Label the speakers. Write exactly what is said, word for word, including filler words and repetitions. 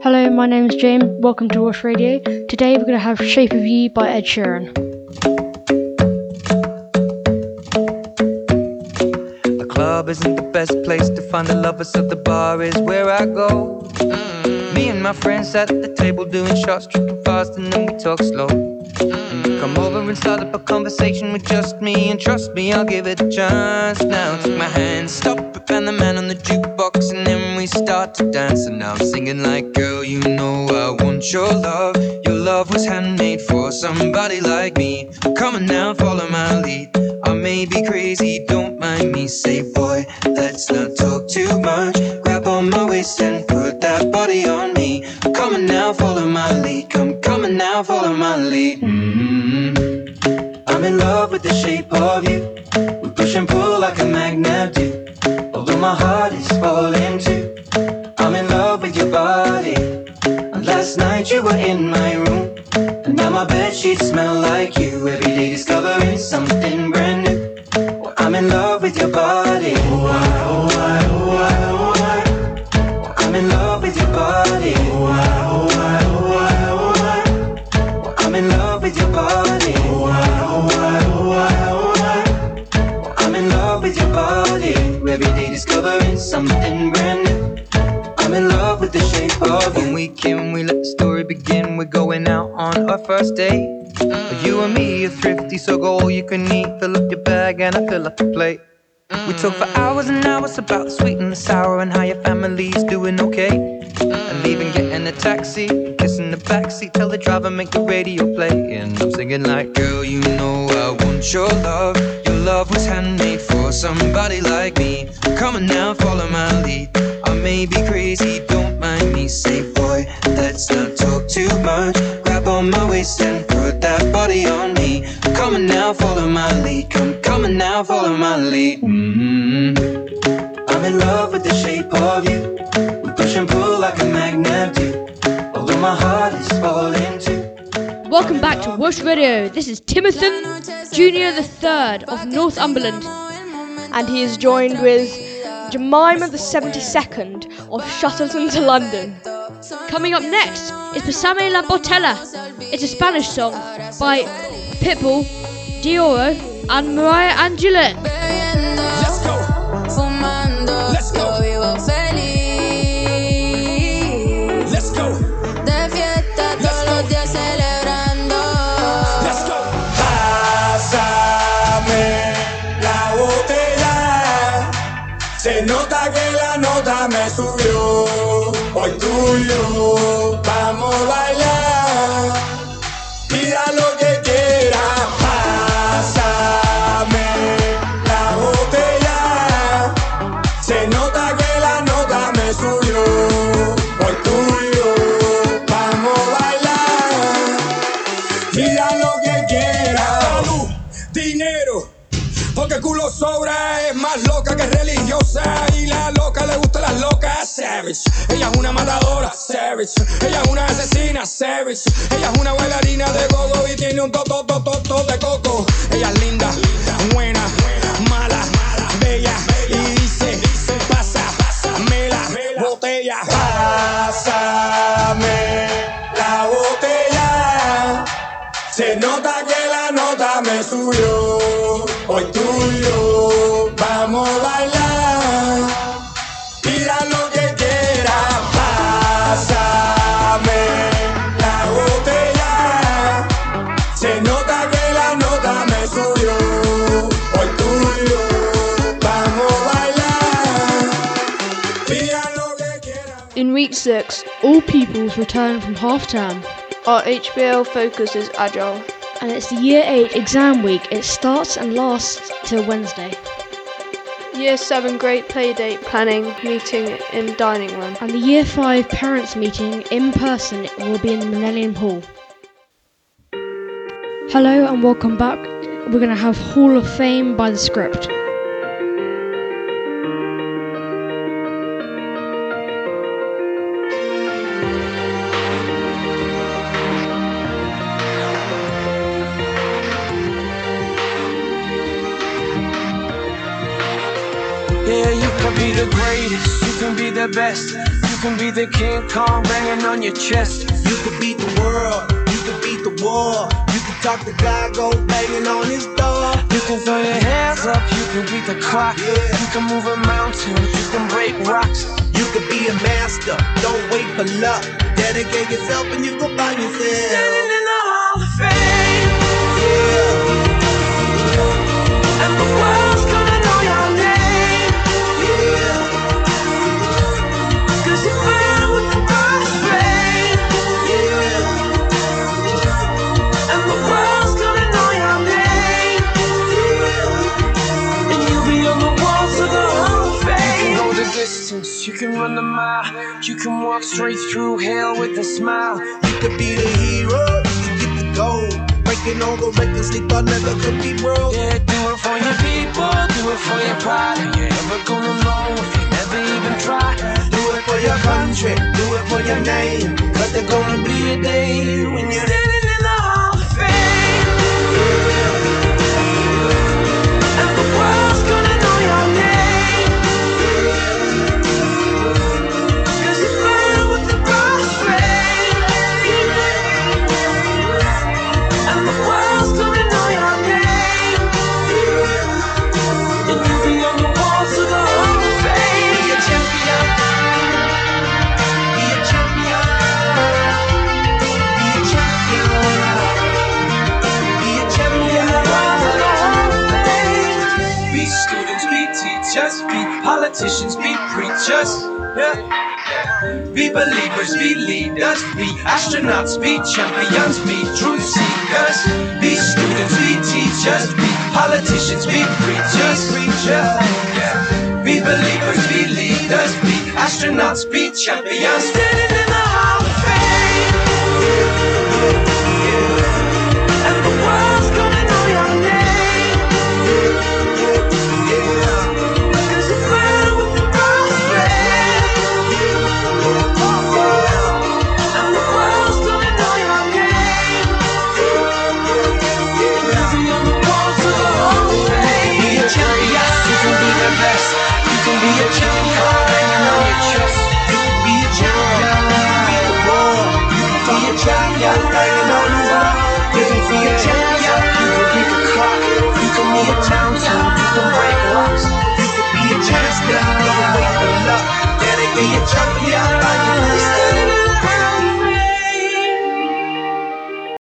Speaker 1: Hello, my name is James. Welcome to Wash Radio. Today we're going to have Shape of You by Ed Sheeran.
Speaker 2: The club isn't the best place to find the lovers, so the bar is where I go. Mm. Me and my friends sat at the table doing shots, tripping fast, and then we talk slow. And you come over and start up a conversation with just me, and trust me, I'll give it a chance. Now take my hand, stop it, and the man on the jukebox, and then we start to dance. And now I'm singing like, girl, you know I want your love. Your love was handmade for somebody like me. Come on now, follow my lead. I may be crazy, don't mind me. Say, boy, let's not talk too much. Grab on my waist and put that body on me. Come on now, follow my lead. Come, come on now, follow my lead. Mm-hmm. I'm in love with the shape of you. We push and pull like a magnet do. Although my heart is falling too. I'm in love with your body. And last night you were in my room. And now my bedsheets smell like you. Every day discovering something brand new. Well, I'm in love with your body. Oh, I, oh, I, oh, I, oh, I. Well, I'm in love with your body. Oh, I, oh, I, oh, I, oh, I. Well, I'm in love with your body. Oh, I, oh, I, oh, I, oh, I. Well, I'm in love with your body. Every day discovering something brand new. I'm in love with the shape of you. When we came, we let the story begin. We're going out on our first date. Mm. You and me are thrifty, so go all you can eat. Fill up your bag and I fill up the plate. Mm. We talk for hours and hours about the sweet and the sour and how your family's doing okay. Mm. And leaving, getting a taxi, kissing the backseat, tell the driver make the radio play. And I'm singing like, girl, you know I want your love. Your love was handmade for somebody like me. Come on now, follow my lead. I may be crazy, don't mind me. Say, boy, let's not talk too much. Grab on my waist and put that body on me. Come on now, follow my lead. Come, come on now, follow my lead. Mm-hmm. I'm in love with the shape of you. We push and pull like a magnet do. Although my heart is falling too.
Speaker 1: Welcome back to Wash Radio. This is Timothy Junior the Third of Northumberland.
Speaker 3: And he is joined with Jemima the seventy-second of Shuttleton to London.
Speaker 1: Coming up next is Pásame la Botella. It's a Spanish song by Pitbull, Dior, and Mariah Angela.
Speaker 4: Let's go. Fumando, Let's go. Yo vivo feliz. Let's go. De fiesta todos los días celebrando. Let's go. Pásame la botella. Se nota que la nota me subió. Hoy tú y yo vamos a bailar. Pida lo que quiera. Pásame la botella. Se nota que la nota me subió. Hoy tú y yo vamos a bailar. Pida lo que quiera. Salud, dinero. Porque el culo sobra, es más loca que religiosa. Y la loca le gusta las locas. Savage, ella es una matadora. Savage, ella es una asesina. Savage, ella es una bailarina de gogo y tiene un toto, toto, toto de coco. Ella es linda, buena, mala, bella. Y dice, pásame la botella. Pásame la botella. Se nota que la nota me subió. Hoy tú y yo vamos a bailar. Pida lo que quiera. Pásame la botella. Se nota que la nota me subió. Hoy tú y yo vamos a bailar. Pida lo que quiera.
Speaker 3: In week six,
Speaker 1: All pupils return from half-term,
Speaker 3: our H B L focus is Agile.
Speaker 1: and it's the Year eight exam week. It starts and lasts till Wednesday.
Speaker 3: Year seven Great Playdate Planning meeting in dining room.
Speaker 1: And the Year five parents meeting in person will be in the Millennium Hall. Hello and welcome back. We're going to have Hall of Fame by The Script.
Speaker 2: Yeah, you can be the greatest, you can be the best. You can be the King Kong banging on your chest.
Speaker 4: You could beat the world, you could beat the war. You could talk to God, go banging on his door.
Speaker 2: You can throw your hands up, you can beat the clock.
Speaker 4: Yeah.
Speaker 2: You can move a mountain, you can break rocks.
Speaker 4: You could be a master, don't wait for luck. Dedicate yourself and you go find yourself.
Speaker 2: Standing in the Hall of Fame,
Speaker 4: Yeah,
Speaker 2: and the world's gonna know your name.
Speaker 4: yeah,
Speaker 2: Cause you burn with the brightest flame,
Speaker 4: yeah,
Speaker 2: and the world's gonna know your name. And you'll be on the walls of the Hall of Fame. You can go the distance, you can run the mile. You can walk straight through hell with a smile.
Speaker 4: you could be the hero, you could get the gold. Breaking all the records they thought never could be broke.
Speaker 2: Yeah, do it for your people, do it for your pride. And you're never gonna know if you never even try.
Speaker 4: Do it for your country, do it for your name. Cause there's gonna be a day when you're
Speaker 2: Standing in the Hall of Fame, and the world's gonna know your name. Cause you burn with the brightest flame, and the world's gonna know your name. And you'll be on the walls of the Hall of Fame.
Speaker 4: be a champion. Be a champion. Be a champion. Be a champion.
Speaker 2: Be students, be teachers, be politicians, be preachers. Yeah. Be believers, be leaders, be astronauts, be champions, be truth seekers. Be students, be teachers, be politicians, be preachers. Yeah. Be believers, be leaders, be astronauts, be champions.